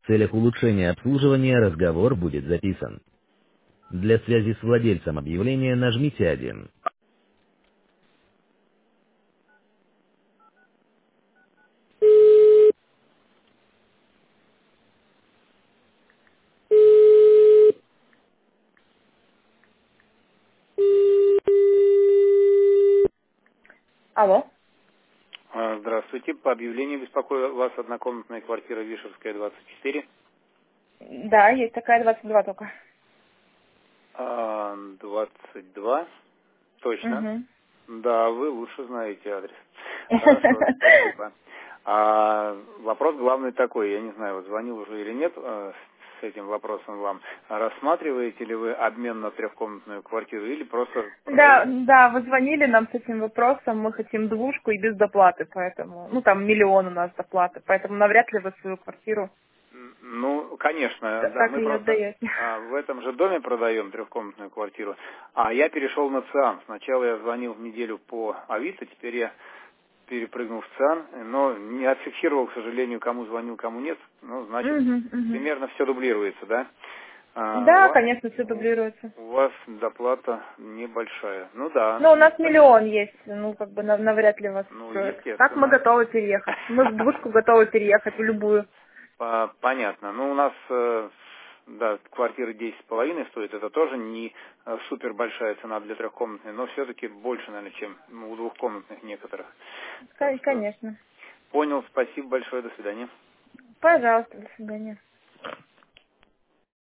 В целях улучшения обслуживания разговор будет записан. Для связи с владельцем объявления нажмите 1. Алло. Здравствуйте. По объявлению беспокоит вас однокомнатная квартира Вишерская, 24. Да, есть такая 22 только. 22. Точно. Угу. Да, вы лучше знаете адрес. Хорошо, спасибо. Вопрос главный такой, я не знаю, вот звонил уже или нет с этим вопросом вам. Рассматриваете ли вы обмен на трехкомнатную квартиру или просто Да, продаете? да, вы звонили нам с этим вопросом, мы хотим двушку и без доплаты, поэтому, ну там 1 000 000 у нас доплаты, поэтому навряд ли вы свою квартиру Ну, конечно, да. так Мы и просто отдаете. в этом же доме продаем трехкомнатную квартиру, а я перешел на ЦИАН. Сначала я звонил в неделю по Авито, теперь я перепрыгнул в ЦИАН, но не отфиксировал, к сожалению, кому звонил, кому нет. Ну, значит, Угу, угу. примерно все дублируется, да? У Да, вас, конечно, все дублируется. у вас доплата небольшая. Ну да, Но у ну нас понятно. 1 000 000 есть, ну как бы навряд ли вас Ну, устроит. Так мы естественно. готовы переехать. Мы в двушку готовы переехать, в любую. Понятно. Ну, у нас, да, квартира 10,5 стоит. Это тоже не супер большая цена для трехкомнатной, но все-таки больше, наверное, чем у двухкомнатных некоторых. Так что Конечно. понял. Спасибо большое. До свидания. Пожалуйста, до свидания.